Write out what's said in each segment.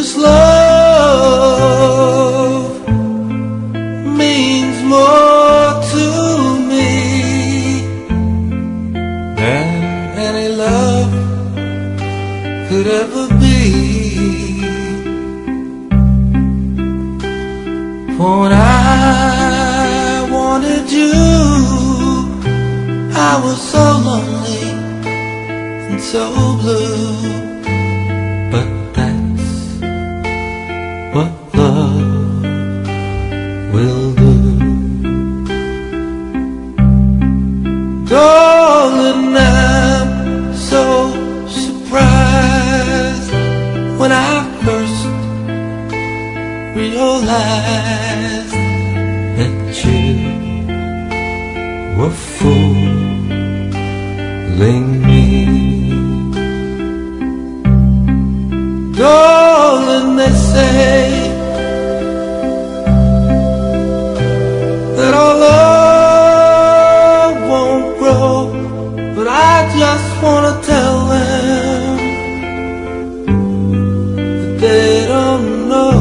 this love means more to me than any love could ever be. For when I wanted you, I was so lonely and so blue. But that's what love will do. Darling, I'm so surprised when I first realized that you were fooling me. Darling, they say that our love won't grow, but I just wanna tell them that they don't know.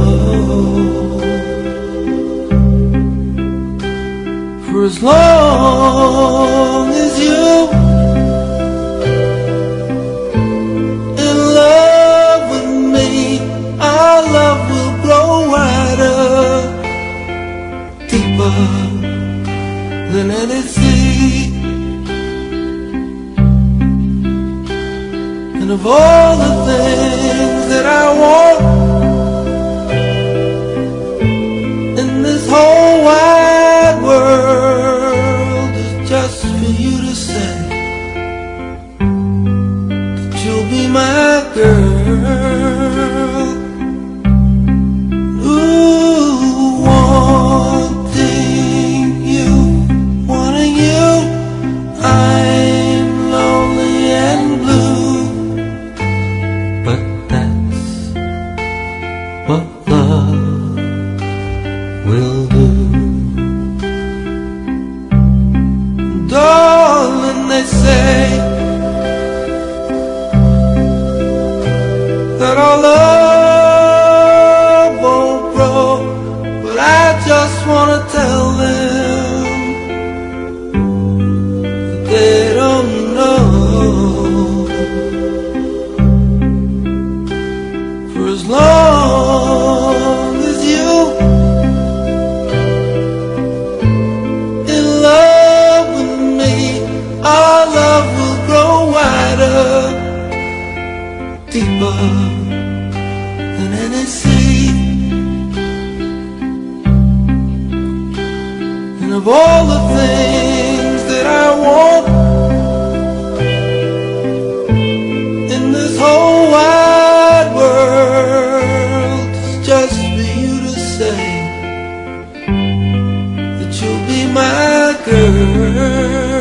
For as long as you in love with me, our love will grow wider, deeper than any sea. And of all the things that I want in this whole wide world, is just for you to say that you'll be my girl. Ooh, wanting you, I'm lonely and blue. But that's what love will do. Darling, they say that our love won't grow, but I just wanna tell them that they don't know. For as long as you in love with me, our love will grow wider, deeper than any sea. And of all the things that I want in this whole wide world, it's just for you to say that you'll be my girl.